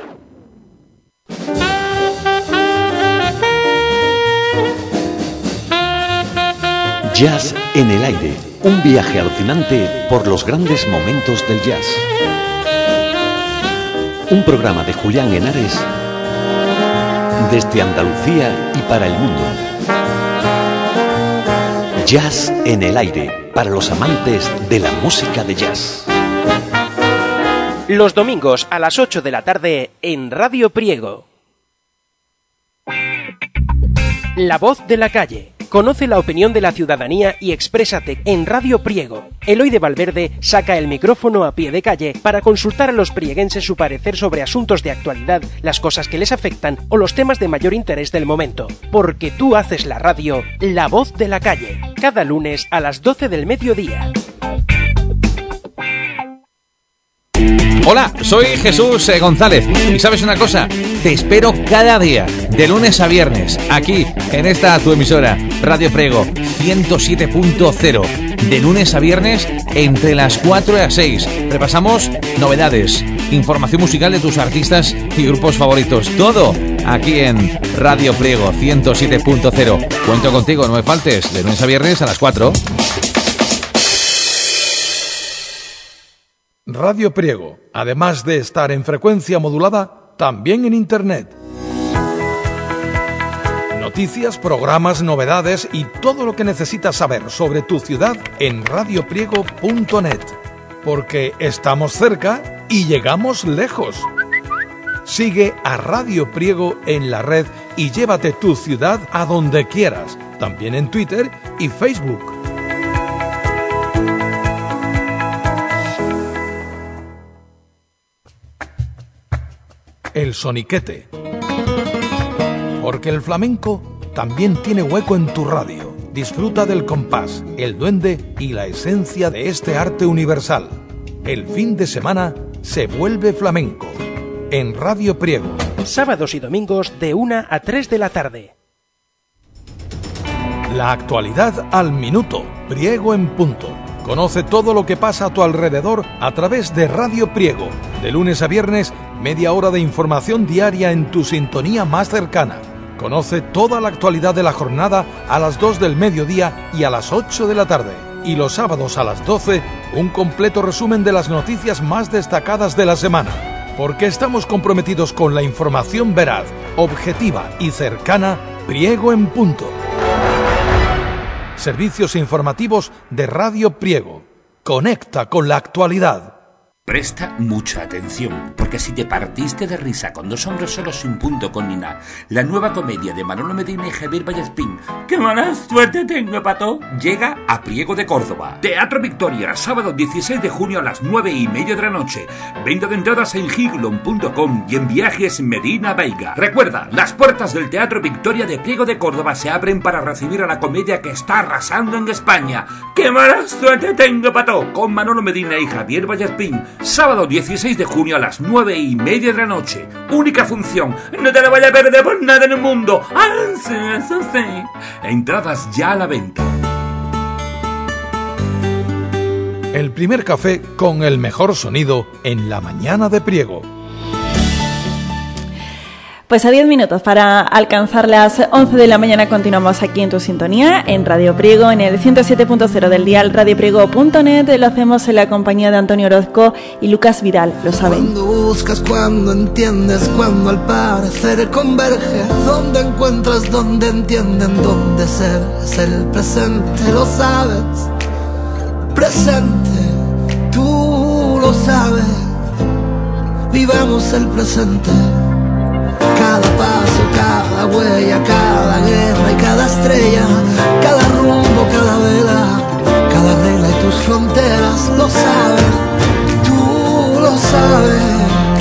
Jazz en el aire. Un viaje alucinante por los grandes momentos del jazz. Un programa de Julián Henares desde Andalucía y para el mundo. Jazz en el aire, para los amantes de la música de jazz. Los domingos a las ocho de la tarde en Radio Priego. La voz de la calle. Conoce la opinión de la ciudadanía y exprésate en Radio Priego. Eloy de Valverde saca el micrófono a pie de calle para consultar a los prieguenses su parecer sobre asuntos de actualidad, las cosas que les afectan o los temas de mayor interés del momento. Porque tú haces la radio, La Voz de la Calle, cada lunes a las doce del mediodía. Hola, soy Jesús eh, González y ¿sabes una cosa? Te espero cada día, de lunes a viernes, aquí, en esta tu emisora, Radio Priego, ciento siete punto cero, de lunes a viernes, entre las cuatro y las seis. Repasamos novedades, información musical de tus artistas y grupos favoritos, todo aquí en Radio Priego, ciento siete punto cero. Cuento contigo, no me faltes, de lunes a viernes a las cuatro. Radio Priego, además de estar en frecuencia modulada, también en Internet. Noticias, programas, novedades y todo lo que necesitas saber sobre tu ciudad en radio priego punto net. Porque estamos cerca y llegamos lejos. Sigue a Radio Priego en la red y llévate tu ciudad a donde quieras, también en Twitter y Facebook. El soniquete. Porque el flamenco también tiene hueco en tu radio. Disfruta del compás, el duende y la esencia de este arte universal. El fin de semana se vuelve flamenco. En Radio Priego. Sábados y domingos de una a tres de la tarde. La actualidad al minuto. Priego en punto. Conoce todo lo que pasa a tu alrededor a través de Radio Priego. De lunes a viernes, media hora de información diaria en tu sintonía más cercana. Conoce toda la actualidad de la jornada a las dos del mediodía y a las ocho de la tarde. Y los sábados a las doce, un completo resumen de las noticias más destacadas de la semana. Porque estamos comprometidos con la información veraz, objetiva y cercana. Priego en punto. Servicios informativos de Radio Priego. Conecta con la actualidad. Presta mucha atención, porque si te partiste de risa con Dos hombres solos sin punto con Nina, la nueva comedia de Manolo Medina y Javier Vallespín, ¡qué mala suerte tengo, pato!, llega a Priego de Córdoba. Teatro Victoria, sábado dieciséis de junio a las nueve y media de la noche. Venta de entradas en giglon punto com y en Viajes Medina Veiga. Recuerda, las puertas del Teatro Victoria de Priego de Córdoba se abren para recibir a la comedia que está arrasando en España. ¡Qué mala suerte tengo, pato!, con Manolo Medina y Javier Vallespín. Sábado dieciséis de junio a las nueve y media de la noche. Única función. No te la vayas a perder por nada en el mundo. ¡Ah, sí, eso sí! Entradas ya a la venta. El primer café con el mejor sonido en la mañana de Priego. Pues a diez minutos para alcanzar las once de la mañana continuamos aquí en tu sintonía, en Radio Priego, en el ciento siete punto cero del dial radiopriego punto net. Lo hacemos en la compañía de Antonio Orozco y Lucas Vidal, lo saben. Cuando buscas, cuando entiendes, cuando al parecer converge, donde encuentras, donde entienden, donde ser es el presente, lo sabes. Presente, tú lo sabes. Vivamos el presente. Cada paso, cada huella, cada guerra y cada estrella, cada rumbo, cada vela, cada regla y tus fronteras lo saben, tú lo sabes.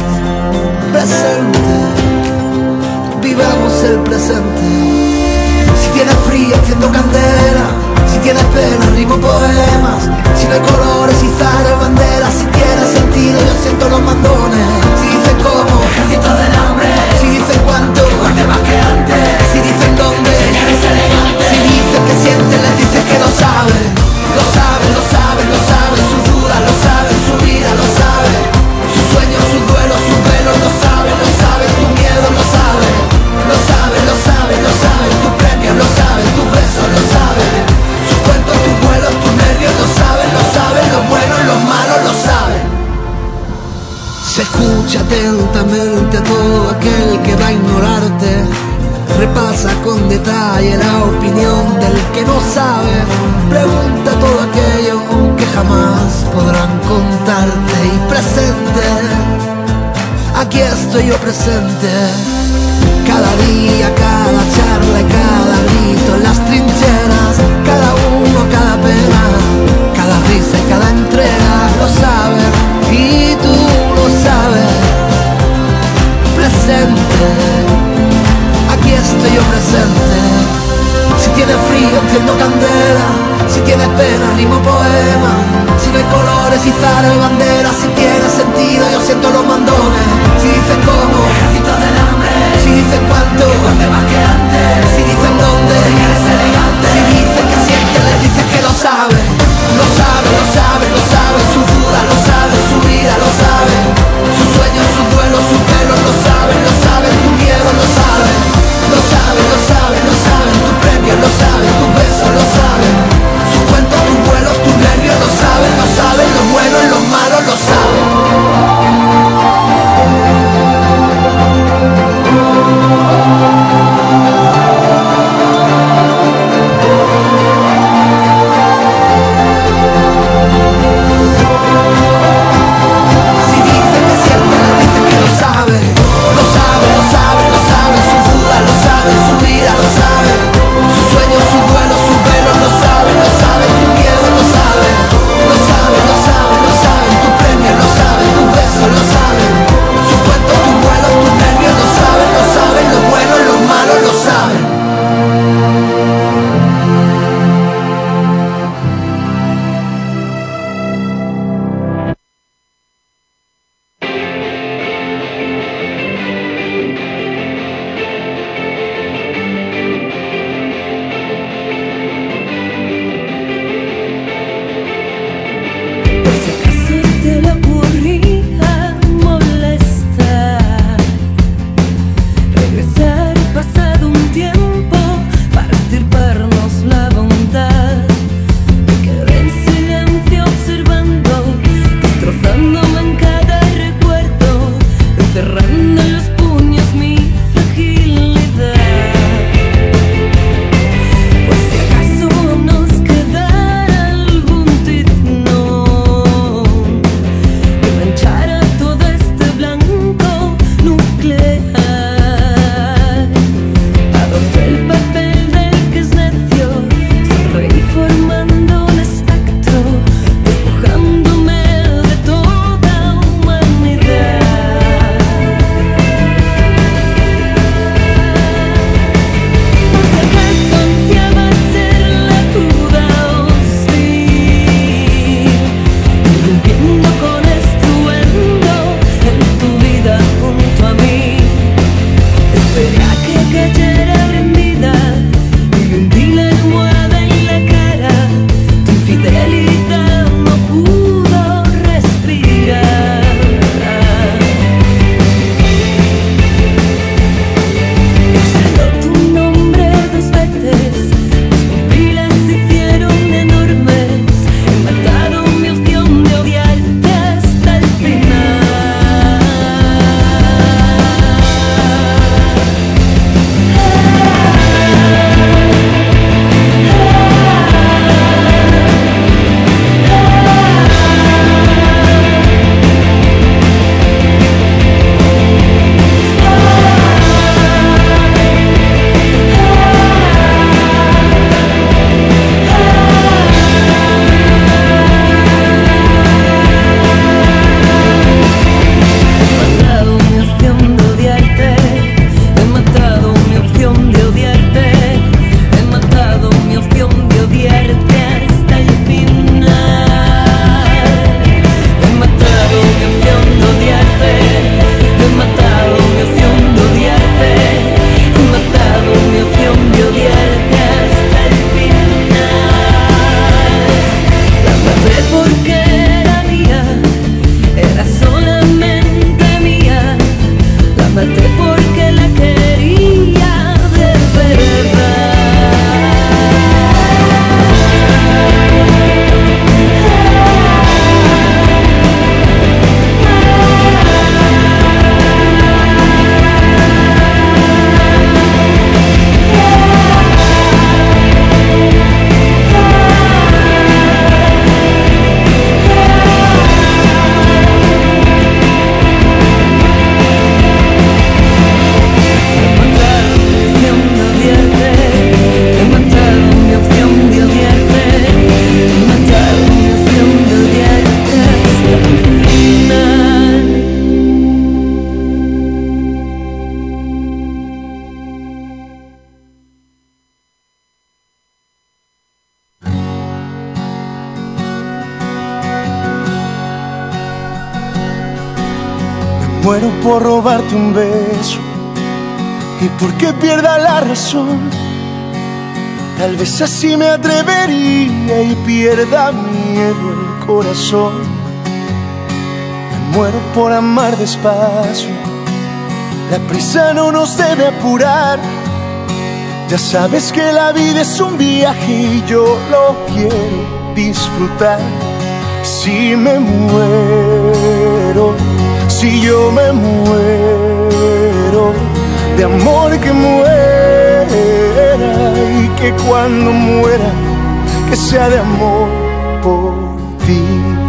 Presente, vivamos el presente. Si tienes frío, enciendo candela. Si tienes pena, rimo poemas. Si no hay colores, izar banderas. Si tienes sentido, yo siento los mandones. Si dicen cómo, ejército del hambre. Si dicen cuánto, fuerte más que antes. Si dicen dónde, señales elegantes. Si dicen que sienten, les dices que lo saben. Lo saben, lo saben, lo saben. Sus dudas lo saben, su vida lo saben. Sus sueños, sus duelos, sus velos lo saben, lo saben. Tu miedo lo saben. Lo saben, lo saben, lo saben. Tus premios lo saben, tus besos lo saben. Sus cuentos, tus vuelos, tus nervios lo saben, lo saben. Los buenos, los malos lo saben. Se escucha atentamente a todo aquel que va a ignorarte. Repasa con detalle la opinión del que no sabe. Pregunta todo aquello que jamás podrán contarte. Y presente, aquí estoy yo presente. Cada día, cada charla y cada grito en las trincheras. Cada uno, cada pena, cada risa y cada entrega. Lo saben y tú lo sabes. Presente, aquí estoy yo presente. Si tienes frío, enciendo candela. Si tienes pena, rimo poema. Si no hay colores, izar el bandera. Si tiene sentido, yo siento los mandones. Si dicen cómo, ejército del hambre. Si dicen cuánto, fuerte más que antes. Si dicen dónde, señales elegantes. Si dicen que sienten, les dices que lo saben. Lo saben, lo saben, lo saben. Sus dudas lo saben, su vida lo saben. Sus sueños, sus duelos, sus pelos lo saben, lo saben. Tu miedo lo saben. Lo saben, lo saben, lo saben. Tus premios lo saben, tus besos lo saben. Sus cuentos, tus vuelos, tus nervios lo saben, lo saben. Los buenos, los malos lo saben. Muero por robarte un beso y porque pierda la razón. Tal vez así me atrevería y pierda miedo el corazón. Me muero por amar despacio, la prisa no nos debe apurar. Ya sabes que la vida es un viaje y yo lo quiero disfrutar. Si me muero, si yo me muero, de amor que muera, y que cuando muera, que sea de amor por ti.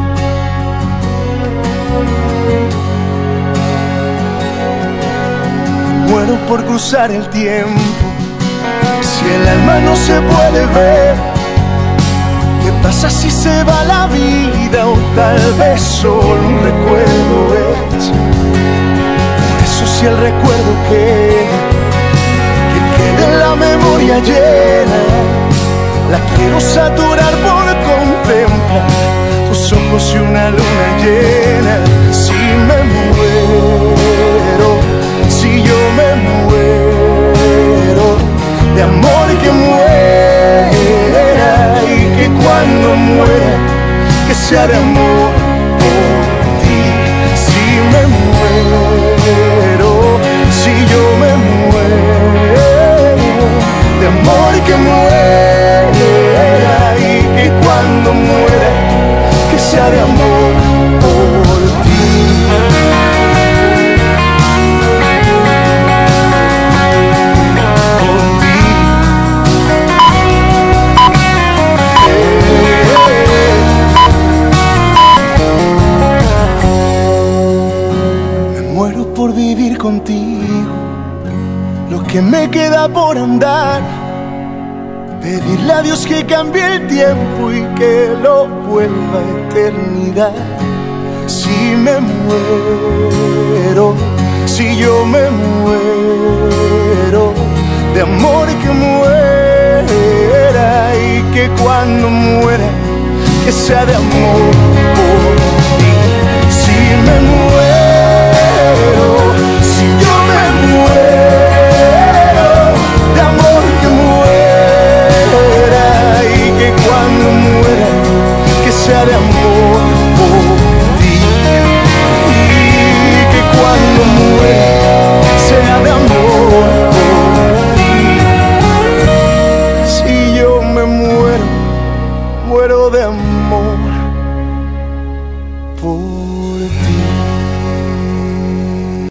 Muero por cruzar el tiempo, si el alma no se puede ver. ¿Qué pasa si se va la vida o tal vez solo un recuerdo es? Por eso si el recuerdo queda, que quede en la memoria llena. La quiero saturar por contemplar tus ojos y una luna llena. Si me muero, si yo me muero, de amor que muera, y que cuando muera, que sea de amor por ti. Si me muero, si yo me muero, de amor que muera, y que cuando muera, que sea de amor por ti. Por vivir contigo lo que me queda por andar, pedirle a Dios que cambie el tiempo y que lo vuelva a eternidad. Si me muero, si yo me muero, de amor que muera, y que cuando muera, que sea de amor por ti. Si me muero, si yo me muero, de amor que muera, y que cuando muera, que sea de amor por ti. Y que cuando muera, sea de amor por ti. Si yo me muero, muero de amor por ti.